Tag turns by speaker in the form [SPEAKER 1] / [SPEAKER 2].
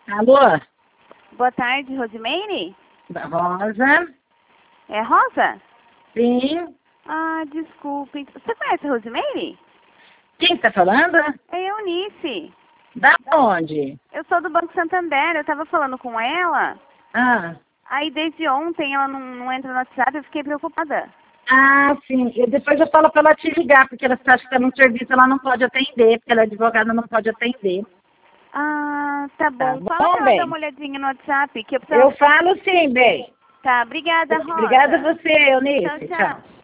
[SPEAKER 1] Alô?
[SPEAKER 2] Boa tarde, Rosimeire?
[SPEAKER 1] Rosa?
[SPEAKER 2] É Rosa?
[SPEAKER 1] Sim.
[SPEAKER 2] Ah, desculpe. Você conhece a Rosimeire?
[SPEAKER 1] Quem está falando?
[SPEAKER 2] É Eunice.
[SPEAKER 1] Da onde?
[SPEAKER 2] Eu sou do Banco Santander. Eu estava falando com ela.
[SPEAKER 1] Ah.
[SPEAKER 2] Aí desde ontem ela não entra no WhatsApp. Eu fiquei preocupada.
[SPEAKER 1] Ah, sim. E depois eu falo para ela te ligar, porque ela acha que está no serviço, ela não pode atender, porque ela é advogada, não pode atender.
[SPEAKER 2] Ah, tá bom.
[SPEAKER 1] Tá
[SPEAKER 2] Fala
[SPEAKER 1] bom,
[SPEAKER 2] pra ela dar
[SPEAKER 1] bem?
[SPEAKER 2] uma olhadinha no WhatsApp. Que eu
[SPEAKER 1] Eu
[SPEAKER 2] precisava...
[SPEAKER 1] falo sim, bem.
[SPEAKER 2] Tá, obrigada, Rosa.
[SPEAKER 1] Obrigada a você, Eunice.
[SPEAKER 2] Tchau, tchau.